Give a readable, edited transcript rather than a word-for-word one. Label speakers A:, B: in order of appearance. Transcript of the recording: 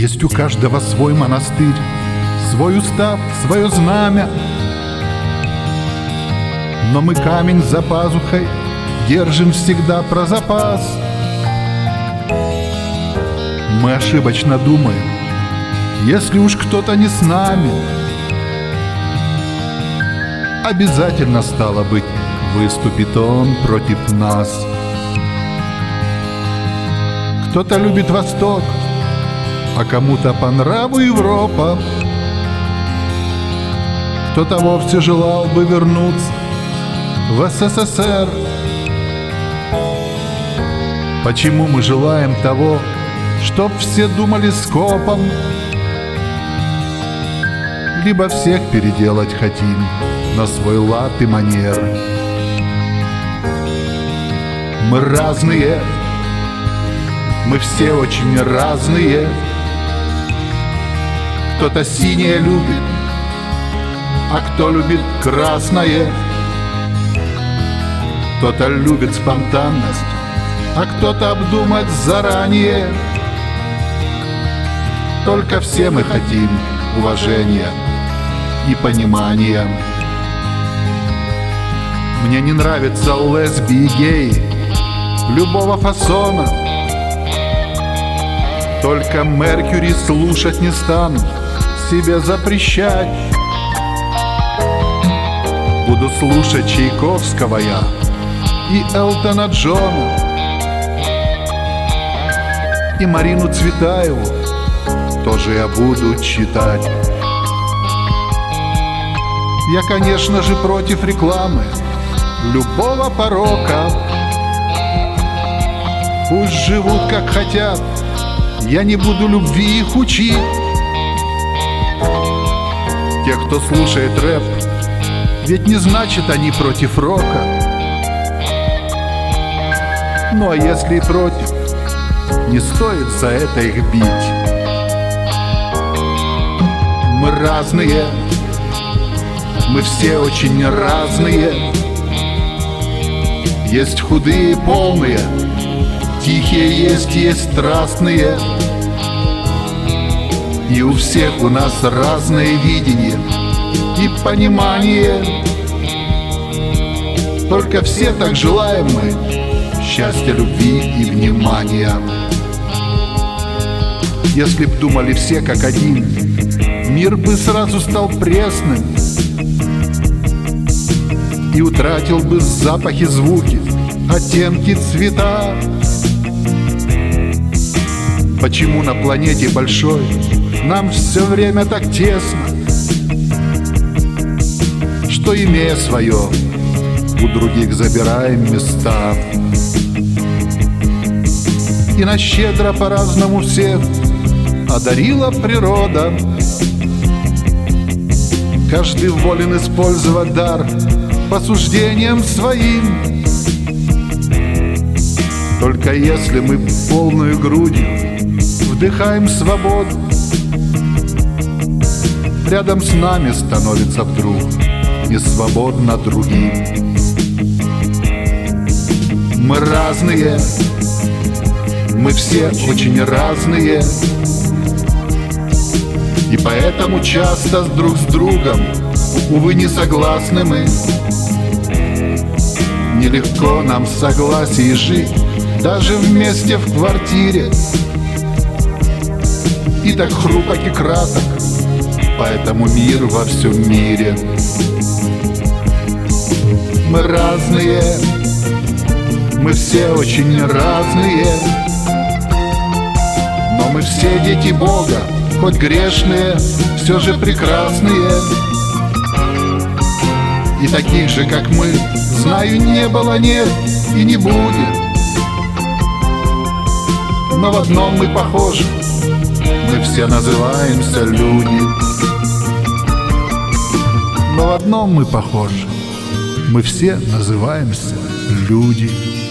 A: Есть у каждого свой монастырь, свой устав, свое знамя. Но мы камень за пазухой держим всегда про запас. Мы ошибочно думаем, если уж кто-то не с нами, обязательно, стало быть, выступит он против нас. Кто-то любит Восток, а кому-то по нраву Европа. Кто-то вовсе желал бы вернуться в СССР. Почему мы желаем того, чтоб все думали скопом? Либо всех переделать хотим на свой лад и манер. Мы разные, мы все очень разные. Кто-то синее любит, а кто любит красное. Кто-то любит спонтанность, а кто-то обдумать заранее. Только все мы хотим уважения и понимания. Мне не нравятся лесби и геи любого фасона. Только Меркьюри слушать не стану, себе запрещать. Буду слушать Чайковского я и Элтона Джона, и Марину Цветаеву тоже я буду читать. Я, конечно же, против рекламы любого порока. Пусть живут как хотят, я не буду любви их учить. Те, кто слушает рэп, ведь не значит они против рока. Ну а если и против, не стоит за это их бить. Мы разные, мы все очень разные. Есть худые и полные, тихие есть страстные. И у всех у нас разное видение и понимание. Только все так желаем мы счастья, любви и внимания. Если б думали все как один, мир бы сразу стал пресным и утратил бы запахи, звуки, оттенки, цвета. Почему на планете большой нам все время так тесно, что, имея свое, у других забираем места? И нас щедро по-разному всех одарила природа. Каждый волен использовать дар по суждениям своим. Только если мы полную грудью вдыхаем свободу, рядом с нами становится вдруг несвободно другим. Мы разные, мы все очень разные, и поэтому часто друг с другом, увы, не согласны мы. Нелегко нам в согласии жить, даже вместе в квартире. И так хрупок и краток, поэтому мир во всем мире. Мы разные, мы все очень разные, но мы все дети Бога, хоть грешные, все же прекрасные. И таких же, как мы, знаю, не было, нет и не будет. Но в одном мы похожи, мы все называемся люди. Но в одном мы похожи, мы все называемся люди.